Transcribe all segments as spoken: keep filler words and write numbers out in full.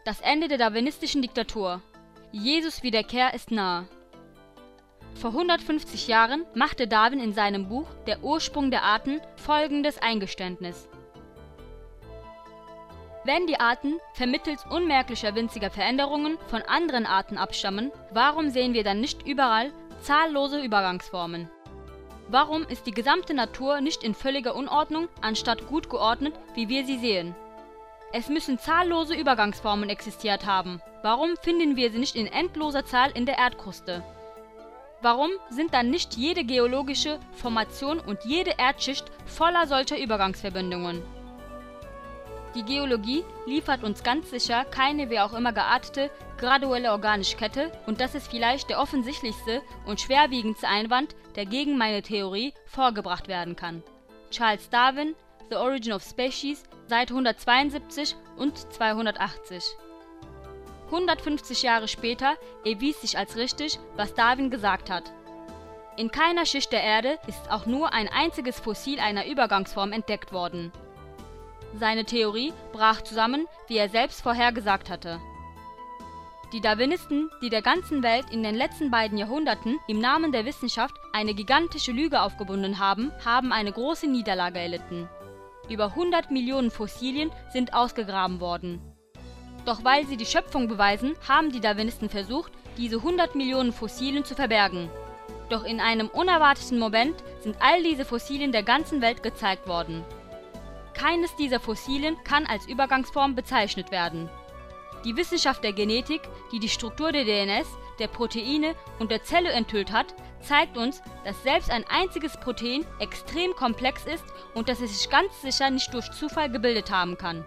Das Ende der darwinistischen Diktatur. Jesus' Wiederkehr ist nahe. Vor hundertfünfzig Jahren machte Darwin in seinem Buch Der Ursprung der Arten folgendes Eingeständnis: Wenn die Arten vermittels unmerklicher winziger Veränderungen von anderen Arten abstammen, warum sehen wir dann nicht überall zahllose Übergangsformen? Warum ist die gesamte Natur nicht in völliger Unordnung, anstatt gut geordnet, wie wir sie sehen? Es müssen zahllose Übergangsformen existiert haben. Warum finden wir sie nicht in endloser Zahl in der Erdkruste? Warum sind dann nicht jede geologische Formation und jede Erdschicht voller solcher Übergangsverbindungen? Die Geologie liefert uns ganz sicher keine wie auch immer geartete, graduelle organische Kette, und das ist vielleicht der offensichtlichste und schwerwiegendste Einwand, der gegen meine Theorie vorgebracht werden kann. Charles Darwin, The Origin of Species, Seite hundertzweiundsiebzig und zweihundertachtzig. hundertfünfzig Jahre später erwies sich als richtig, was Darwin gesagt hat. In keiner Schicht der Erde ist auch nur ein einziges Fossil einer Übergangsform entdeckt worden. Seine Theorie brach zusammen, wie er selbst vorhergesagt hatte. Die Darwinisten, die der ganzen Welt in den letzten beiden Jahrhunderten im Namen der Wissenschaft eine gigantische Lüge aufgebunden haben, haben eine große Niederlage erlitten. Über hundert Millionen Fossilien sind ausgegraben worden. Doch weil sie die Schöpfung beweisen, haben die Darwinisten versucht, diese hundert Millionen Fossilien zu verbergen. Doch in einem unerwarteten Moment sind all diese Fossilien der ganzen Welt gezeigt worden. Keines dieser Fossilien kann als Übergangsform bezeichnet werden. Die Wissenschaft der Genetik, die die Struktur der D N S, der Proteine und der Zelle enthüllt hat, zeigt uns, dass selbst ein einziges Protein extrem komplex ist und dass es sich ganz sicher nicht durch Zufall gebildet haben kann.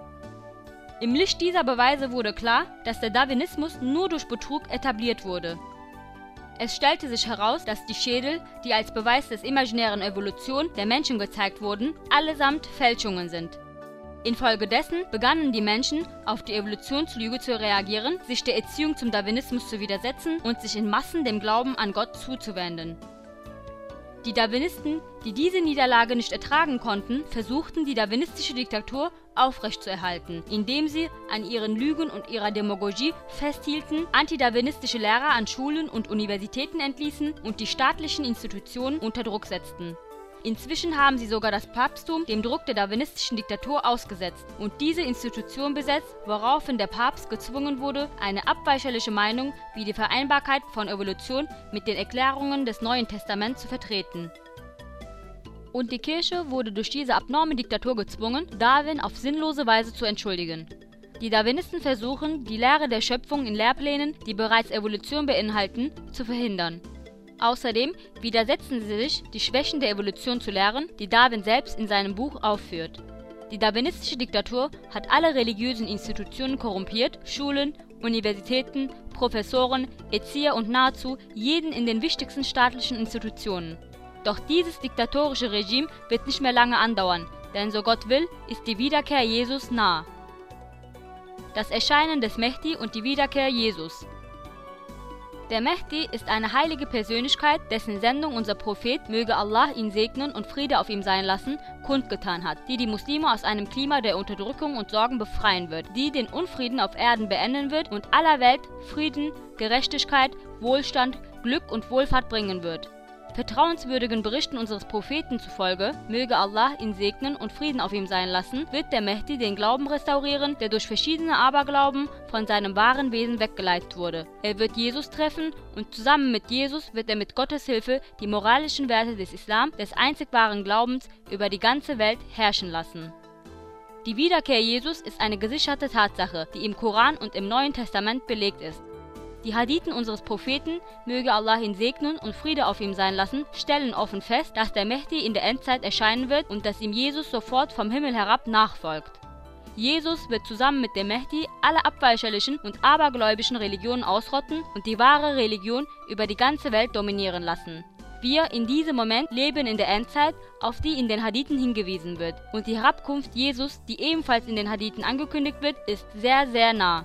Im Licht dieser Beweise wurde klar, dass der Darwinismus nur durch Betrug etabliert wurde. Es stellte sich heraus, dass die Schädel, die als Beweis des imaginären Evolution der Menschen gezeigt wurden, allesamt Fälschungen sind. Infolgedessen begannen die Menschen, auf die Evolutionslüge zu reagieren, sich der Erziehung zum Darwinismus zu widersetzen und sich in Massen dem Glauben an Gott zuzuwenden. Die Darwinisten, die diese Niederlage nicht ertragen konnten, versuchten, die darwinistische Diktatur aufrechtzuerhalten, indem sie an ihren Lügen und ihrer Demagogie festhielten, antidarwinistische Lehrer an Schulen und Universitäten entließen und die staatlichen Institutionen unter Druck setzten. Inzwischen haben sie sogar das Papsttum dem Druck der darwinistischen Diktatur ausgesetzt und diese Institution besetzt, woraufhin der Papst gezwungen wurde, eine abweicherliche Meinung wie die Vereinbarkeit von Evolution mit den Erklärungen des Neuen Testaments zu vertreten. Und die Kirche wurde durch diese abnorme Diktatur gezwungen, Darwin auf sinnlose Weise zu entschuldigen. Die Darwinisten versuchen, die Lehre der Schöpfung in Lehrplänen, die bereits Evolution beinhalten, zu verhindern. Außerdem widersetzen sie sich, die Schwächen der Evolution zu lehren, die Darwin selbst in seinem Buch aufführt. Die darwinistische Diktatur hat alle religiösen Institutionen korrumpiert, Schulen, Universitäten, Professoren, Erzieher und nahezu jeden in den wichtigsten staatlichen Institutionen. Doch dieses diktatorische Regime wird nicht mehr lange andauern, denn so Gott will, ist die Wiederkehr Jesus nahe. Das Erscheinen des Mehdi und die Wiederkehr Jesus. Der Mehdi ist eine heilige Persönlichkeit, dessen Sendung unser Prophet, möge Allah ihn segnen und Friede auf ihm sein lassen, kundgetan hat, die die Muslime aus einem Klima der Unterdrückung und Sorgen befreien wird, die den Unfrieden auf Erden beenden wird und aller Welt Frieden, Gerechtigkeit, Wohlstand, Glück und Wohlfahrt bringen wird. Vertrauenswürdigen Berichten unseres Propheten zufolge, möge Allah ihn segnen und Frieden auf ihm sein lassen, wird der Mehdi den Glauben restaurieren, der durch verschiedene Aberglauben von seinem wahren Wesen weggeleitet wurde. Er wird Jesus treffen und zusammen mit Jesus wird er mit Gottes Hilfe die moralischen Werte des Islam, des einzig wahren Glaubens, über die ganze Welt herrschen lassen. Die Wiederkehr Jesus ist eine gesicherte Tatsache, die im Koran und im Neuen Testament belegt ist. Die Hadithen unseres Propheten, möge Allah ihn segnen und Friede auf ihm sein lassen, stellen offen fest, dass der Mehdi in der Endzeit erscheinen wird und dass ihm Jesus sofort vom Himmel herab nachfolgt. Jesus wird zusammen mit dem Mehdi alle abweicherlichen und abergläubischen Religionen ausrotten und die wahre Religion über die ganze Welt dominieren lassen. Wir in diesem Moment leben in der Endzeit, auf die in den Hadithen hingewiesen wird, und die Herabkunft Jesus, die ebenfalls in den Hadithen angekündigt wird, ist sehr, sehr nah.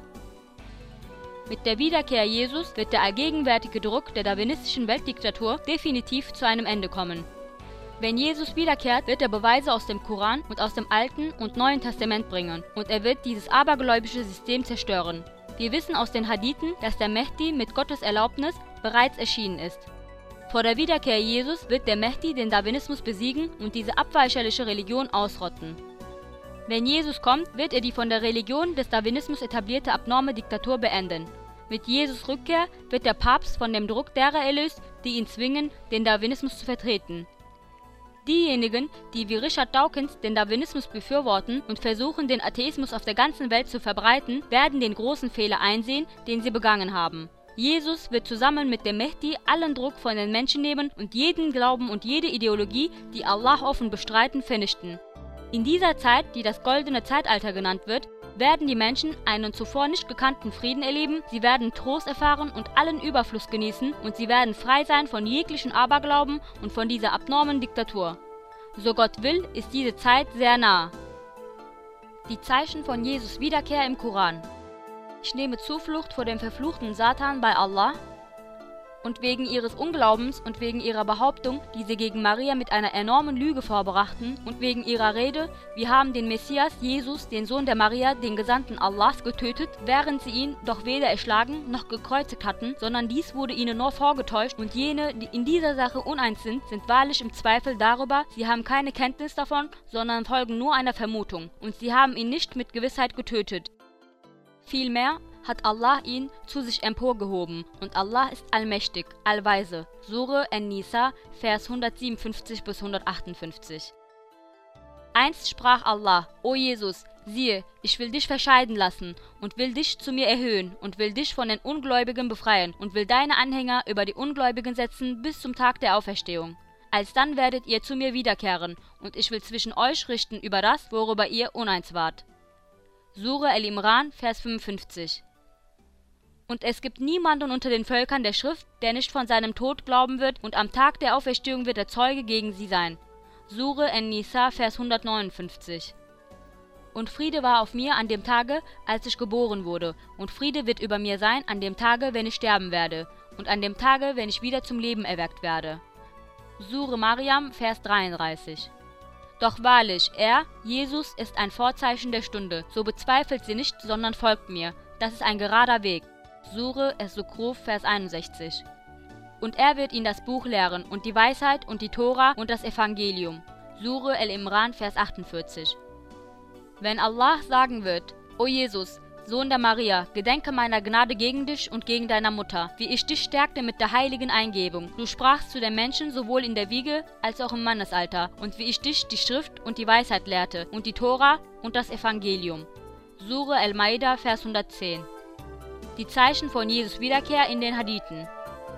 Mit der Wiederkehr Jesus wird der allgegenwärtige Druck der darwinistischen Weltdiktatur definitiv zu einem Ende kommen. Wenn Jesus wiederkehrt, wird er Beweise aus dem Koran und aus dem Alten und Neuen Testament bringen und er wird dieses abergläubische System zerstören. Wir wissen aus den Hadithen, dass der Mehdi mit Gottes Erlaubnis bereits erschienen ist. Vor der Wiederkehr Jesus wird der Mehdi den Darwinismus besiegen und diese abweicherliche Religion ausrotten. Wenn Jesus kommt, wird er die von der Religion des Darwinismus etablierte abnorme Diktatur beenden. Mit Jesus Rückkehr wird der Papst von dem Druck derer erlöst, die ihn zwingen, den Darwinismus zu vertreten. Diejenigen, die wie Richard Dawkins den Darwinismus befürworten und versuchen, den Atheismus auf der ganzen Welt zu verbreiten, werden den großen Fehler einsehen, den sie begangen haben. Jesus wird zusammen mit dem Mehdi allen Druck von den Menschen nehmen und jeden Glauben und jede Ideologie, die Allah offen bestreiten, vernichten. In dieser Zeit, die das goldene Zeitalter genannt wird, werden die Menschen einen zuvor nicht gekannten Frieden erleben, sie werden Trost erfahren und allen Überfluss genießen und sie werden frei sein von jeglichen Aberglauben und von dieser abnormen Diktatur. So Gott will, ist diese Zeit sehr nah. Die Zeichen von Jesus Wiederkehr im Koran. Ich nehme Zuflucht vor dem verfluchten Satan bei Allah und wegen ihres Unglaubens und wegen ihrer Behauptung, die sie gegen Maria mit einer enormen Lüge vorbrachten und wegen ihrer Rede, wir haben den Messias, Jesus, den Sohn der Maria, den Gesandten Allahs, getötet, während sie ihn doch weder erschlagen noch gekreuzigt hatten, sondern dies wurde ihnen nur vorgetäuscht und jene, die in dieser Sache uneins sind, sind wahrlich im Zweifel darüber, sie haben keine Kenntnis davon, sondern folgen nur einer Vermutung und sie haben ihn nicht mit Gewissheit getötet. Vielmehr hat Allah ihn zu sich emporgehoben und Allah ist allmächtig, allweise. Sure An-Nisa, Vers hundertsiebenundfünfzig bis hundertachtundfünfzig. Einst sprach Allah: O Jesus, siehe, ich will dich verscheiden lassen und will dich zu mir erhöhen und will dich von den Ungläubigen befreien und will deine Anhänger über die Ungläubigen setzen bis zum Tag der Auferstehung. Alsdann werdet ihr zu mir wiederkehren und ich will zwischen euch richten über das, worüber ihr uneins wart. Sure Al-Imran, Vers fünfundfünfzig. Und es gibt niemanden unter den Völkern der Schrift, der nicht von seinem Tod glauben wird, und am Tag der Auferstehung wird der Zeuge gegen sie sein. Sure An-Nisa, Vers hundertneunundfünfzig. Und Friede war auf mir an dem Tage, als ich geboren wurde, und Friede wird über mir sein an dem Tage, wenn ich sterben werde, und an dem Tage, wenn ich wieder zum Leben erweckt werde. Sure Maryam, Vers dreiunddreißig. Doch wahrlich, er, Jesus, ist ein Vorzeichen der Stunde, so bezweifelt sie nicht, sondern folgt mir. Das ist ein gerader Weg. Sure Es-Zukhruf, Vers einundsechzig. Und er wird ihnen das Buch lehren und die Weisheit und die Tora und das Evangelium. Sure Al-Imran, Vers achtundvierzig. Wenn Allah sagen wird: O Jesus, Sohn der Maria, gedenke meiner Gnade gegen dich und gegen deiner Mutter, wie ich dich stärkte mit der heiligen Eingebung. Du sprachst zu den Menschen sowohl in der Wiege als auch im Mannesalter, und wie ich dich die Schrift und die Weisheit lehrte und die Tora und das Evangelium. Sure Al-Maida, Vers hundertzehn. Die Zeichen von Jesus Wiederkehr in den Hadithen.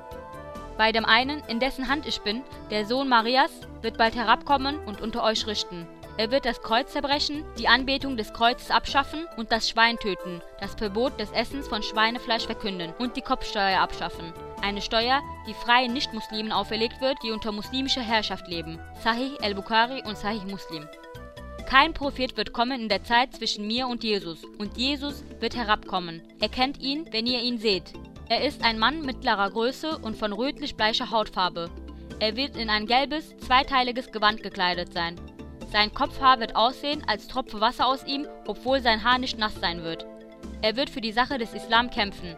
Bei dem einen, in dessen Hand ich bin, der Sohn Marias, wird bald herabkommen und unter euch richten. Er wird das Kreuz zerbrechen, die Anbetung des Kreuzes abschaffen und das Schwein töten, das Verbot des Essens von Schweinefleisch verkünden und die Kopfsteuer abschaffen. Eine Steuer, die freien Nicht-Muslimen auferlegt wird, die unter muslimischer Herrschaft leben. Sahih al-Bukhari und Sahih Muslim. Kein Prophet wird kommen in der Zeit zwischen mir und Jesus, und Jesus wird herabkommen. Erkennt ihn, wenn ihr ihn seht. Er ist ein Mann mittlerer Größe und von rötlich-bleicher Hautfarbe. Er wird in ein gelbes, zweiteiliges Gewand gekleidet sein. Sein Kopfhaar wird aussehen, als tropfe Wasser aus ihm, obwohl sein Haar nicht nass sein wird. Er wird für die Sache des Islam kämpfen.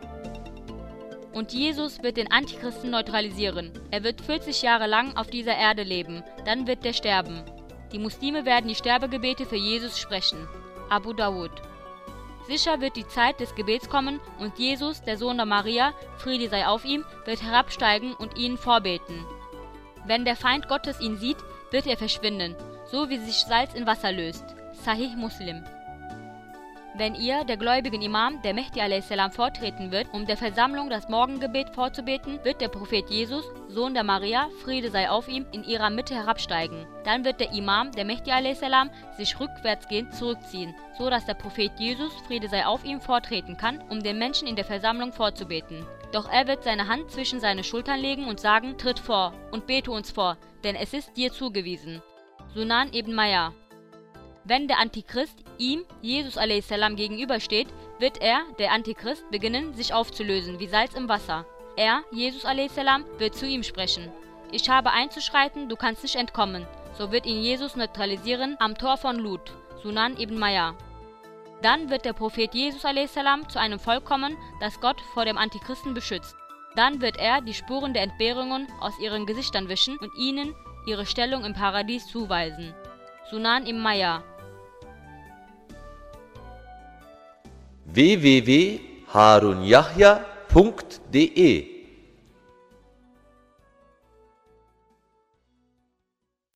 Und Jesus wird den Antichristen neutralisieren. Er wird vierzig Jahre lang auf dieser Erde leben, dann wird er sterben. Die Muslime werden die Sterbegebete für Jesus sprechen. Abu Dawud. Sicher wird die Zeit des Gebets kommen und Jesus, der Sohn der Maria, Friede sei auf ihm, wird herabsteigen und ihnen vorbeten. Wenn der Feind Gottes ihn sieht, wird er verschwinden, so wie sich Salz in Wasser löst. Sahih Muslim. Wenn ihr, der gläubigen Imam, der Mehdi a.s. vortreten wird, um der Versammlung das Morgengebet vorzubeten, wird der Prophet Jesus, Sohn der Maria, Friede sei auf ihm, in ihrer Mitte herabsteigen. Dann wird der Imam, der Mehdi a.s. sich rückwärtsgehend zurückziehen, so dass der Prophet Jesus, Friede sei auf ihm, vortreten kann, um den Menschen in der Versammlung vorzubeten. Doch er wird seine Hand zwischen seine Schultern legen und sagen: Tritt vor und bete uns vor, denn es ist dir zugewiesen. Sunan ibn Majah. Wenn der Antichrist ihm, Jesus a s. gegenübersteht, wird er, der Antichrist, beginnen, sich aufzulösen wie Salz im Wasser. Er, Jesus a s. wird zu ihm sprechen: Ich habe einzuschreiten, du kannst nicht entkommen. so wird ihn Jesus neutralisieren am Tor von Lut, Sunan ibn Majah. Dann wird der Prophet Jesus a s. zu einem Volk kommen, das Gott vor dem Antichristen beschützt. Dann wird er die Spuren der Entbehrungen aus ihren Gesichtern wischen und ihnen ihre Stellung im Paradies zuweisen. Sunan ibn Majah. w w w punkt harun yahya punkt d e